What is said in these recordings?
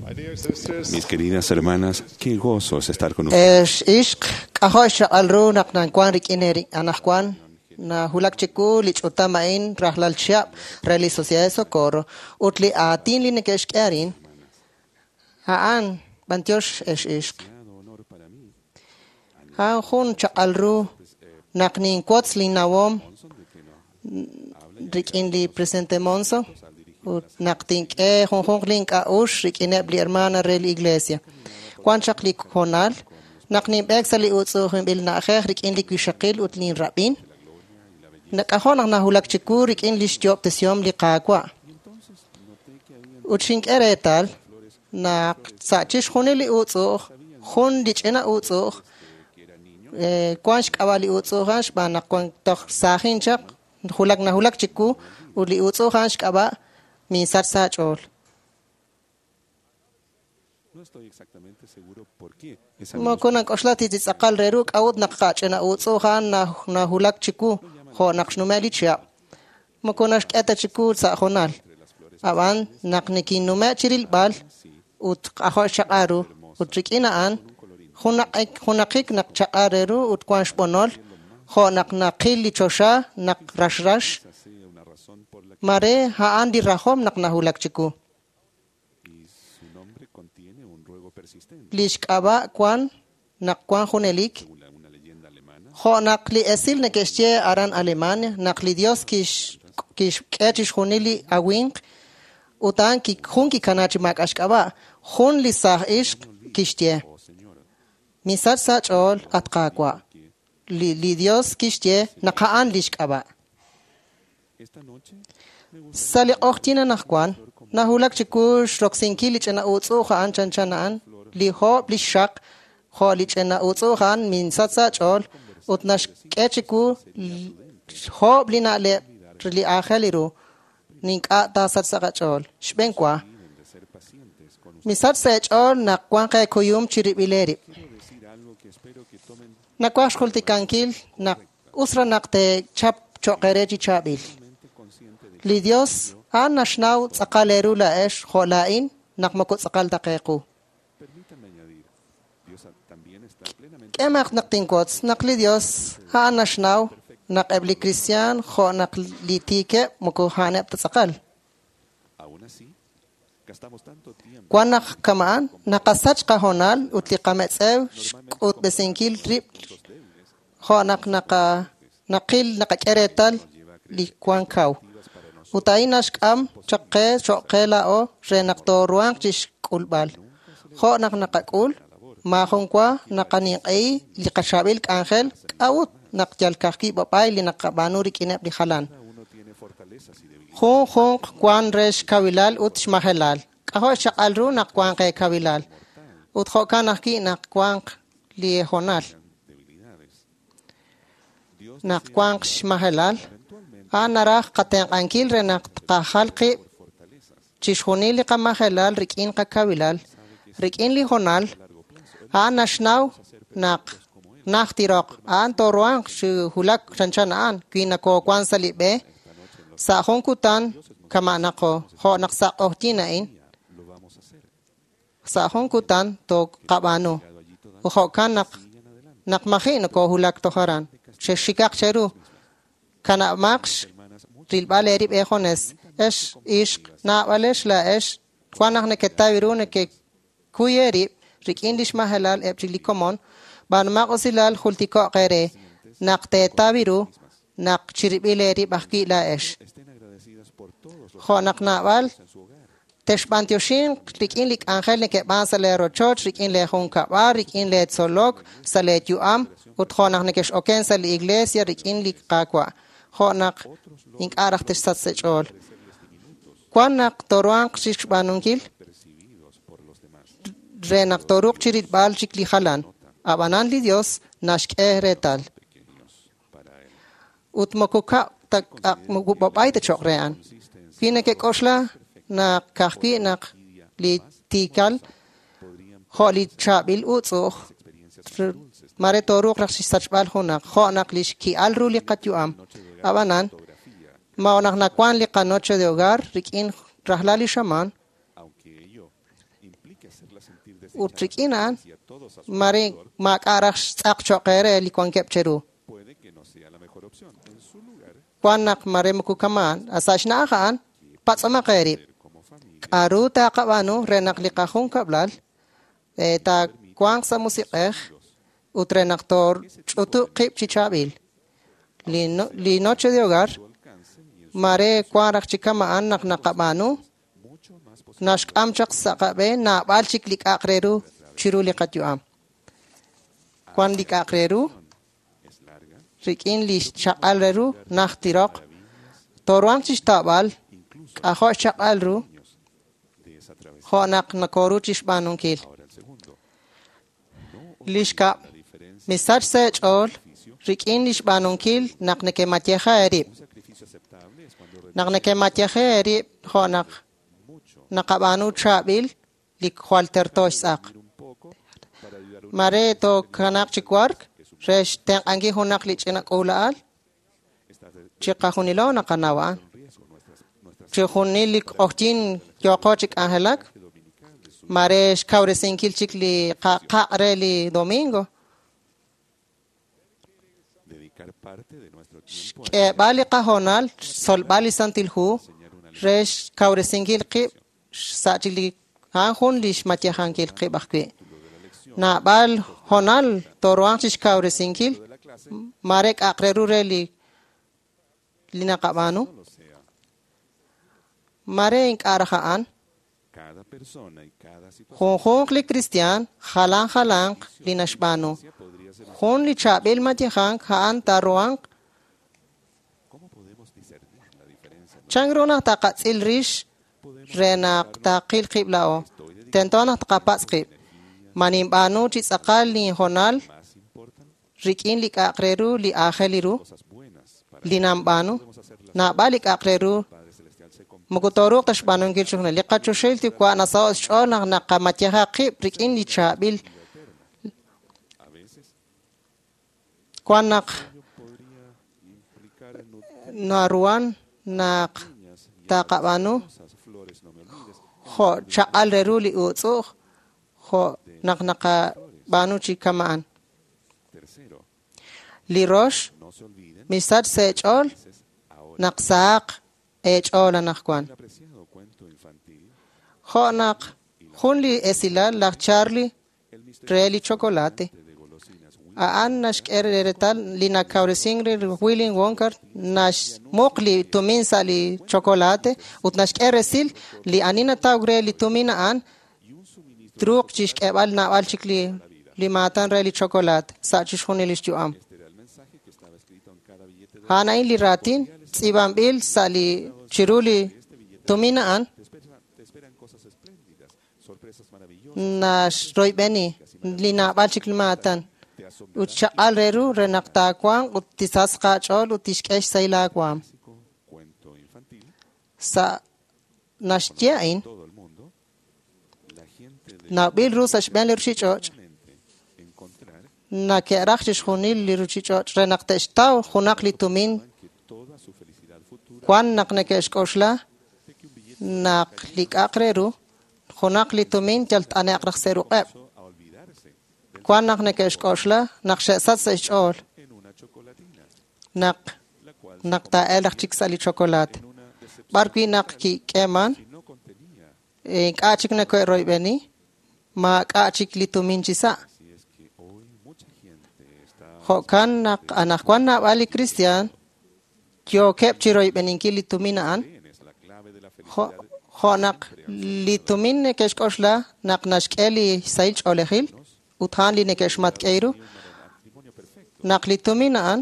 Mis queridas hermanas, qué gozo es estar con ustedes. ishq qahosh alru naqnan kwan rikineri anahkwan na hulak chiku lich utamain rahlal chiap reli sociedad de socorro utli atin li nekesh erin haan bantiosh ishq han hun alru naqnin quots li nawom rikin li presente monso naqtin ke hun link a ush rikin bli hermana rel iglesia kwan chakli konal naqnin beksali utso bil na akh rikin li kwishaqil utlin rabin nakahon na hulak chiku rikin li job tesyom li qaqwa utshink eretal na sachish khunili utso khun dichena utso kwansh kawali utso hash ba na kwan tok sahin chak hulak chiku uli utso hash kaba mi sarsa chol. No estoy exactamente seguro por qué. Ma kunan koslati tsaqal reruk awd naqachena utso khan na hulak chiku kho naqshnumali chia ma kunash kata chiku sa khonal aban naqniki numa chiril bal ut akho shaqaru utrikina an khunaqik naqchaqareru ut kwansh bonol kho naqnaqil chosha naqrashrash mare haan di rahom naqnahulak chiku lishkaba kwan naqkwan khunelik kho naqli esil nekeshche aran Alemania naqli Dios kish ketish khunili awink utan ki khun ki kanachi makashkaba khun li sah ishq kishtie misat sa chol atqaqwa li Dios kishtie naqaan lishkaba sali okhtina naqkwan nahulak chikush roksinki lichena utso khan chanchanaan li ho blishaq kho lichena utso khan min satsa chol utnash kechiku ho blina le li akhaliru ninka ta satsa chol shbenkwa misat sa chol naqwan kay kuyum chiribileri nakwash khultikankil nak usra naqte chap choqerechi chabil li Dios an nashnaw tsaqaleru la esh kholain naqmako tsaqal taqiqu kemaq naqtinkots naqli Dios han nashnaw naqebli cristian kho naqli tike moko hanep tsaqal kwanaq kaman naqasach qahonal utliqametsew qut besinkil trip kho naqil naqeretal li kwankaw utainash kam choqela o renaqtoruan chish kulbal kho naqaqul ma khonkwa naqaniqi li qashabil angel awut naqjalkaqi babay li naqabanuri kinab li khalan khon kwan resh kawilal utsh mahelal qaho shaqalru naqwan qe kawilal utxo kanaqi naqwan li honal naqwan shmahelal anaraq qaten ankil renaq qahalqi chishkhuni li qamahelal rikin qakawilal rikin li honal anashnaw naqtiraq an torwan hulak chanchan an kina ko kwan salibe sa honkutan kamanaqo ho naqsa ohtina in sa honkutan to qabano ho kan naqmahin ko hulak toharan shikaq cheru kana maqsh rilbale rib ejones esh ishq na walesh la esh kwanaqne ketawirune ke kuyeri rikindish mahalal ebrili komon ban maqosilal khultiko qere naqte tawiru naq chiribile rib akhi la esh kho naqnawal teshbantioshin rikin lik angel ne ke bansale rochot rikin le khonka war rikin le tsolok salet yuam ut khonaqne kesh oken sal iglesia rikin lik qaqwa khonaq ink araqtesh satsechol kwanaq torwan qish banunkil renaq toruq chirit bal chikli khalan abanan li Dios nashk retal ut mokuka tak mugubay te chokrean kine ke koshla na kahki nak li tikal kholi chabil utso mare toruq rakhsh sachbal khonaq khonaq lish ki alruli qatyuam abanan maonaq nakwan li qanoche de hogar rikin rahlali shaman utrikinan mari makarach sak chokere likwan kepcheru kwanak mare mukukaman asashna akan patsama kerip aruta kabanu renak likahun kablal ta kwang sa musikeh utrenaktor chutu kip chichabil li noche de hogar mare kwarak chikamaan nak nakabanu nashk amchak sakabe na balchik lik akreru chiru likatyuam kwan lik akreru rikin li chaqalreru naktirok torwang chishtabal aho chaqalru honak nakoru chishbanunkil lishka misach sechol rikin lishbanunkil nakneke matyeja erib nakneke matyeja erib honak nakabanu chabil lik khwalter sak mare to kanak chikwark resh ten angi honak lichina qulaal chiqahunilo nakanawa chikhunilik ochtin yoqochik angelak mare kawresinkil chikli qaqreli domingo bali qahonal sol bali santilhu resh kawresinkil qib sachili hanhun lish matyahankil qibakwe na bal honal torwangchish kawresinkil marek aqreru reli lina qabanu mare inqarahaan khon li cristian khalan linashbanu khon li chabil matyahan khaan tarwang changrona taqatsil rish renak taqil qiblao tentona taqapas qib manim banu chi saqal ni honal rikin li aqreru li akheliru linam banu na balik aqreru mukutoruk tashbanun kilchuna liqachu shilti kwa nasaw shona naqamatyaha qib rikin li chabil kwanak naruan nak taqabanu kho chaqal reru li utsu kho naknaka banu chi kamaan li rosh misat sechol naqsaq echol anakwan kho nak khunli esilal la charlie treli chocolate aan nash eretal lina kauresingre Willing Wonka nash mokli tumin sali chocolate ut nash eresil li anina tagre li tumina an truq chish kebal na wal chikli li matan reli chocolate sa chish khunilis juam hana li ratin tsibam bil sali chiruli tumina an nash roibeni lina wal chikli matan uchaqal reru renaqta kwang utisas qachol utishkesh sayla kwam sa nashtiain na bil rusash ben lirchichoch na kerachsh khunil lirchichoch renaqteshtaw khunaq litumin kwan naqnekesh koshla naq likaqreru khunaq litumin jalt anaqraq seruqab kwan naqnekesh koshla naqshesat sechol naq ta elach chiksali chocolate barqui naq ki keman qachik ne ko roibeni ma qachik litumin chisa hokan naq anak kwan na bali cristian yo kep chiroibeni ki litumina an ho naq litumin ne kesh koshla naq nashkeli saich olehil uthan li nekeshmat keiru naqli tuminan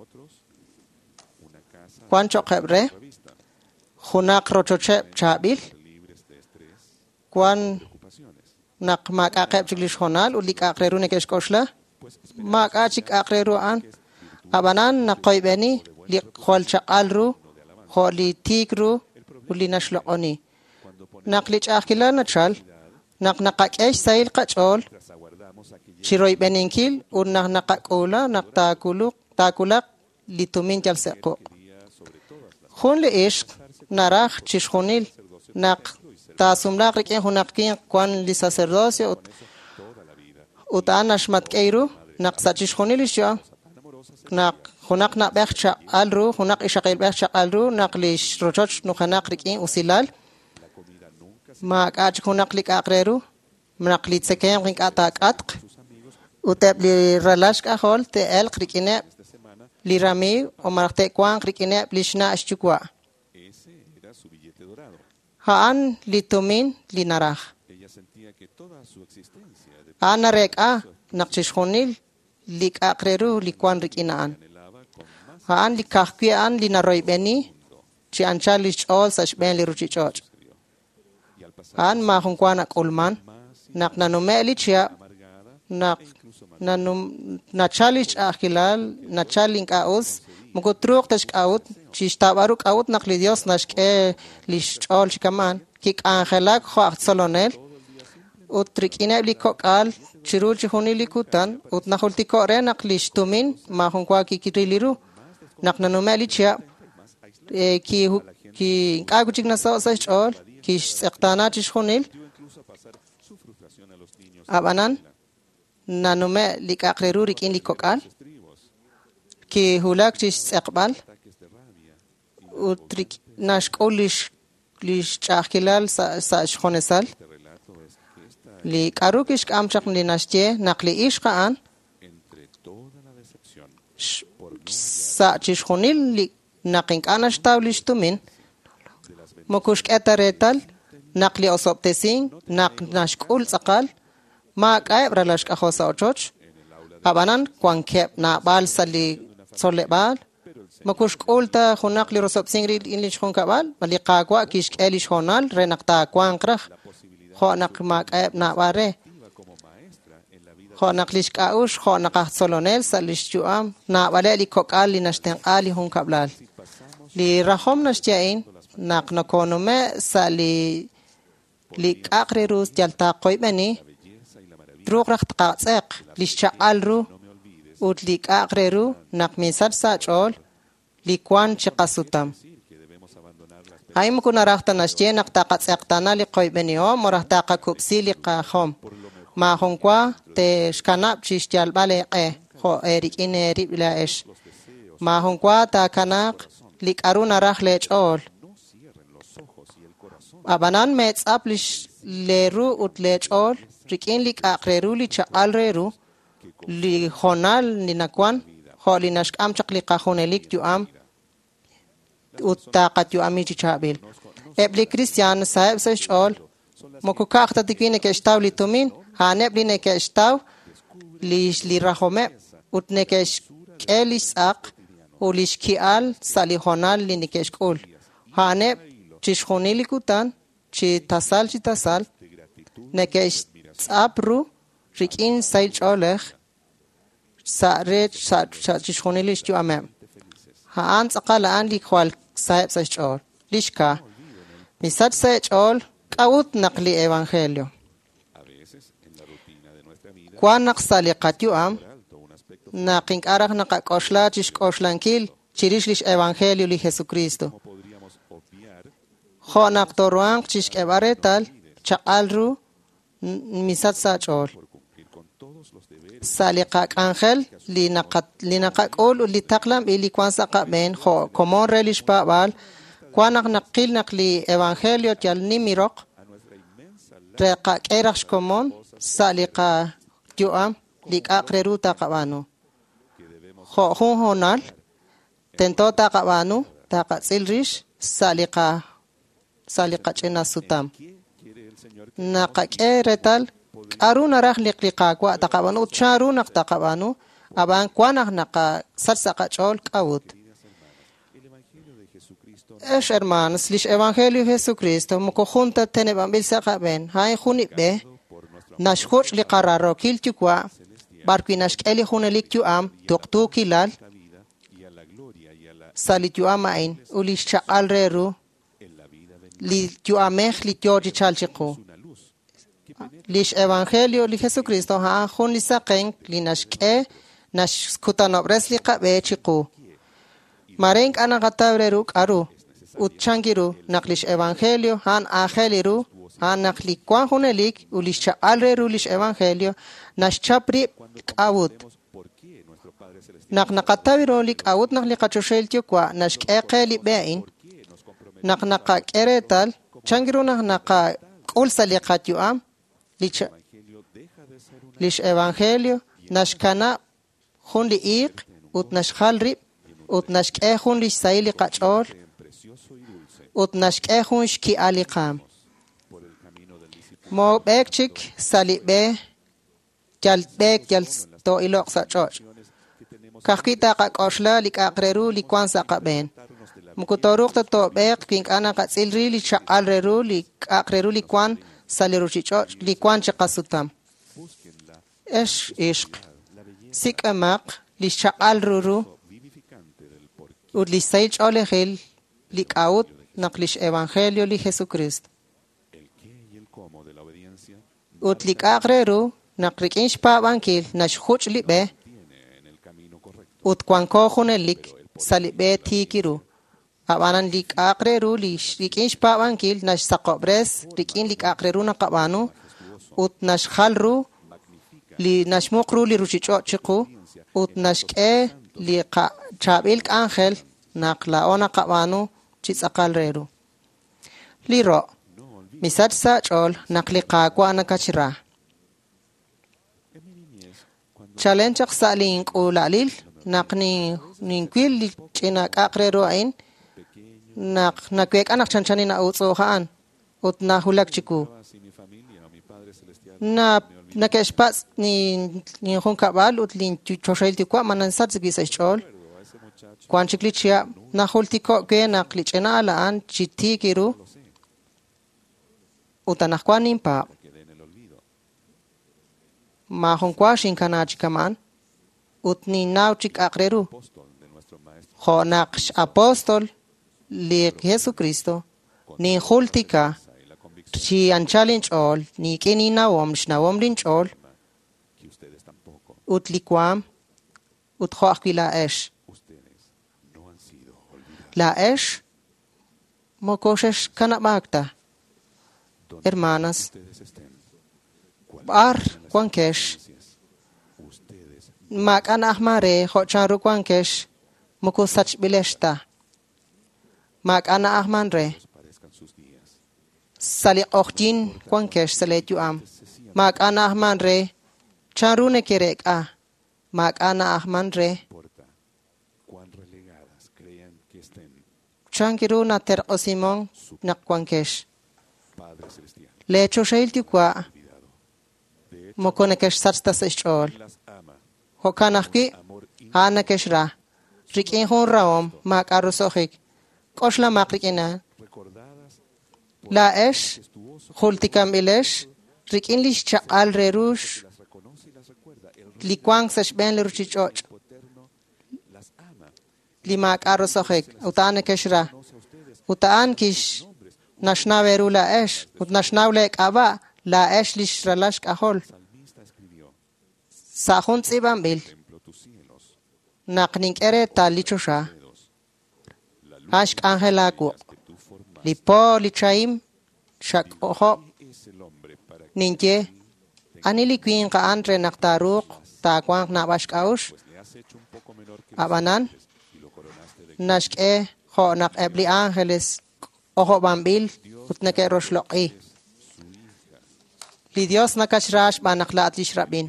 kwancho qabre khunaq rochoche chabil kwan naqma qaqeb chiglish honal ulik aqreru nekesh koshla ma qachik aqreru an abanan naqoybeni li khol chaqalru kholi tikru uli nashlaqoni naqli chaqila nachal naqnaqakesh sayil qachol chiroy beninkil unah naqaqula naqtakulak litumin jalseqo khun le ishq narah chishkhunil naq tasumlaq riq'in junaqkin kwan li sacerdocio ut'anash matk'eyru naq sachixjunil ixyo naq junaq nab'ej chaq'alru junaq ixaqilb'ej chaq'alru naq lix rochoch nujanaq riq'in usilal ma'k'ach junaq li k'aqreru naq li tzekem qink'ata k'atq uteb li ralash k'ajol te'el qrik'ineb li rami o maraqte kwan qrik'ineb li xna' xchukwa ha'an li tumin li naraj ana rek'a naq chixjunil li k'aqreru li kwan rik'ina'an ha'an li kajkwi'an li naroyb'eni chi anchal li xch'ol sa xb'en li ruchich'och' ha'an ma junkwan ak'ulman naq nanume' li chya' naq nachal ixch'ajkilal nachal ink'a'us mukutruq taxk'awut chixtab'aru k'awut naq li Dios naxk'e li xch'ol chikaman kik'anjelak jo' ajtzolonel ut rik'ineb li kok'al chiru chijunil li kutan ut najultiko' re naq li xtumin ma junkwa kikiriliru naq nanume' li chya' kink'aku chik naso' sa xch'ol kixtz'eqtana chixjunil ab'anan nanume' li k'aqreru rik'in li kok'al kijulak chixtz'eqb'al ut naxk'ul li xch'ajkilal sa xjonesal li k'aru kixk'am chaq li naxtye naq li ixqa'an sa chixjunil li naq ink'a naxtaw li xtumin mukuxk'eta retal naq li osob'tesin naq naxk'ul tz'aqal ma'k'a'eb ralax k'ajol sa ochoch ab'anan kwankeb' na'b'al sa li tzole'b'al mukuxk'ul ta junaq li rosob'tsin in li xjunkab'al li qakwa' kixk'e li xjonal re naq takwan qraj jo' naq ma'k'a'eb' na'b'al re jo' naq li xk'a'ux jo' naq ajtzolonel sa li xchu'am na'b'ale' li kok'al li naxtenq'al li junkab'lal li rajom naxtya'in naq nakonume' sa li k'aqrerus yaltaqoyb'eni truq raj tqa'tz'eq li xchaq'alru ut li k'aqreru naq misal sa ch'ol li kwan chiqasutam hay mukunaraj tanaxtye naq taqatz'eqtana li qoyb'enihom o raj taqakub'si li qajom ma jonkwa te xkanab' chixtyalb'al eq'e jo' rik'in rib' la'ex ma jonkwa takanaq li k'aru naraj lech'ol ab'anan me'tz'ab leru ut lech'ol rik'in li k'aqreru li chaq'alreru li jonal li nakwan jo' li naxk'am chaq li qajunelik yu'am ut taqat yu'ami chichab'il eb' li cristian saheb sa xch'ol mukukaj ta tikwin neke'xtaw li tumin ha'aneb' li neke'xtaw li rajomeb' ut neke'xk'e li tz'aq u li xki'al sa li jonal li neke'xk'ul ha'aneb' chixjunil li kutan chi tasal neke'xtz'abru rik'in sa ch'olej sa re sa chixjunil li xtyu'ameb' ha'an tz'aqal la'an li kwal saheb sa xch'ol li xka misach sa ch'ol k'awut naq li evangelio kwan naq sa li qatyu'am naq ink'araj naq ak'oxla chixk'oxlankil chirix li evangelio li Jesucristo jo' naq torwanq chixk'eb'aretal chaq'alru misach sa ch'ol sa li qak'anjel li naqak'ul li taqlam y li kwan saqab'en jo' komon re li xpa'b'al kwan naq naqil naq li evangelio tyal nimiroq re qak'eraj xkomon sa li qatyu'am li k'aqreru taqab'anu jo' jun jonal tento taqab'anu taqatz'il rix sa li qach'inasutam naqak'e retal k'aru naraj li qakwa' taqab'anu charu naq taqab'anu ab'an kwan naq naqasach sa qach'ol k'awut ex hermanos li evangelio Jesucristo mukujunta teneb'anb'il saqab'en hay junib'e naxjuch' li qararokil tyukwa' barkwi naxk'e li junelik tyu'am tuqtukilal sa li tyu'am ma'in u li xchaq'al reru li tyu'amej li tyochichal chiqu lix evangelio li Jesucristo ha'an jun li saqen li naxk'e naxkutanob'res li qab'e chiqu maren k'ana qataw reru k'aru Utchangiru naklish evangelio han angeliru han naklikwan hunelik ulish alreru lish evangelio nashchapri kawut naknaqataviru lik awut naklikachosheltio kwa nashqeqeli bein naknaqa keretal changiru naknaqa qulsaliqatyu am lish evangelio nashkana hun liiq ut nashkhalri ut nashqehun lish saili qachol ut nashqehun shki aliqam mo bekchik salibe jalbek jal to iloq sa choch kakita qaqoshla liqaqreru likwan saqaben mukutoruq to bek pink ana qatsilri li chaqalreru liqaqreru likwan saliru chichoch likwan chaqasutam esh ishq sikamaq li chaqalruru ut li saych olehel liqaut naqlish evangelio li Jesucristo ut liqaqreru naqrikinsh pabankil nashkhuch libe ut kwanko hunelik salibe tikiru abanan liqaqreru likinsh pabankil nash saqobres likin liqaqreru naqabanu ut nashkhalru li nashmuqru li ruchichochiqu ut nashqe li chabil ángel naqlaona qabanu chitsaqalreru liro misatsa chol naqliqa kwa nakachira challenge salin qulalil naqni ninkwil china qaqreru ain nakwek anak chanchani na utsohan ut na hulakchiku na keshpas ni hon kabal ut lin choshelti kwa manansat gisa chol kwanchiklichia na hultiko ke naqlichena ala an chitti kiru utanakwanin pa ma hon kwashin kanach kaman utni nauchik aqreru honaqsh apostol li Jesucristo ni hultika chi anchalin chol ni kini nawom shnawom lin chol utlikwam utkhaqila esh la esh mokoshesh kanabakta hermanas bar kwankesh makan ahmare khocharu kwankesh mokosach bileshta makan ahmanre sali okhtin kwankesh saletu am makan ahmanre charune kereka makan ahmanre chankiruna ter osimon nakwankesh lecho shailti kwa mokonekesh satsta sechol hokanaki hanakeshra rikin hon raom makarusohik koshla makrikina la esh khultikam ilesh rikin lish chaqal rerush likwang sashben leruchichoch lima karusohik utanakeshra utaan kish nashnaveru la esh ut nashnawle kaba la esh lish ralash kahol sahun tsibambil naqning ere talichosha ashk angelaku lipo lichaim shak oho ninje anili queen ka andre naqtaruq takwang nabash kaush abanan nashke ho naq ebli angeles oho bambil utnake roshloqi li Dios nakashrash banaqlat lishrabin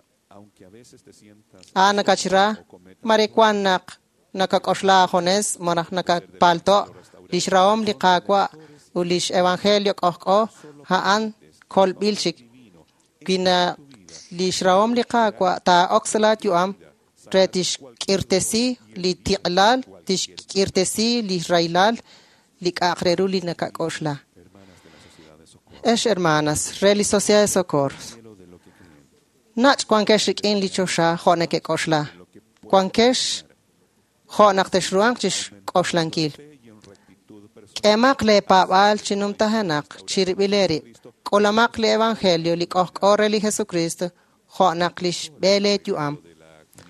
nakachra marikwan nakakoshla jones monach nakapalto lishraom liqaqwa ulish evangelio qoqo haan kol bilchik kina lishraom liqaqwa ta oxalat yuam tretish kirtesi li tiqlal tish kirtesi li railal liqaqreru li nakakoshla hermanas reli sociedad de socorro nach kwankesh in lichosha khoneke koshla kwankesh khonak teshruang chish koshlankil kemak le pabal chinum tahanak chiribileri kolamak le evangelio li qoqore li Jesucristo khonak lish belet yuam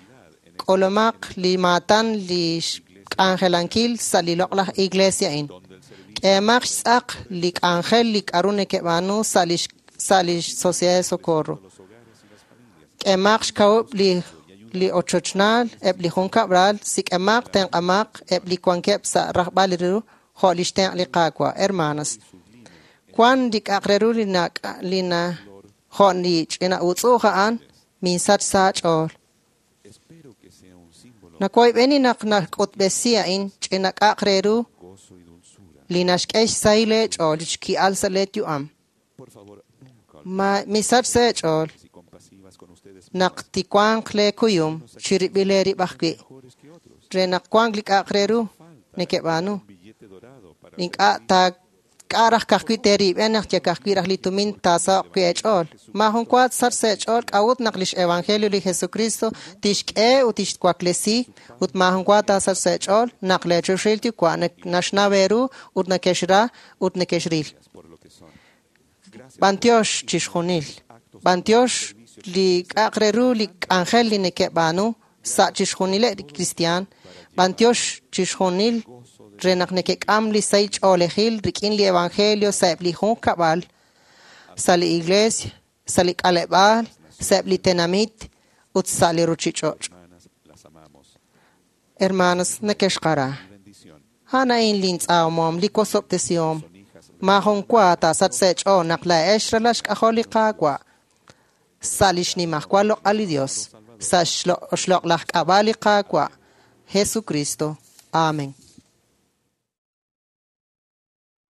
kolamak li matan li angelankil saliloq la iglesia in K'emaq tz'aq lik ángel lik arune kebanu salish sociedad de socorro. K'emaq xkawb li ochochnal eb li jun kabral si k'emaq tenqamaq eb li kwankeb sa rajbaliru jolishten li qakwa hermanas. Kwan dik aqreru lina jon li ch'ina utzuqaan minsach sa ch'ol. Nakoy beni nak utbesia in ch'ina aqreru linashkesh saile ch'ol ki alsa let yuam. Ma misach sa ch'ol nak tikwang le kuyum chiribile ribakwi. Re nak kwang lik aqreru nekebanu. Ninka ta karah kakwi terib enak ya kakwi rahlitumin tasa kwiechol. Mahon kwat sar sechol kawut naklish evangelio li Jesucristo tishke utish kwaklesi ut mahon kwat sar sechol naklecho shilti kwa nashnaveru ut nakeshra ut nakeshril. Bantiosh chishkhunil. Bantiosh li aqreru li angel li nekebanu sa chishkhunile cristian. Bantiosh chishkhunil renak nekek amli saich olehil rikin li evangelio saibli hun kabal sali iglesia sali kalebal saibli tenamit ut sali ruchichoch. Hermanos nekeshqara hana in lins awmom likosop tesiom mahon kwata sat sech o nakla eshralash kaholi qaqwa salish ni mahkwalo ali Dios sa shlok lah kabali qaqwa Jesucristo. Amén.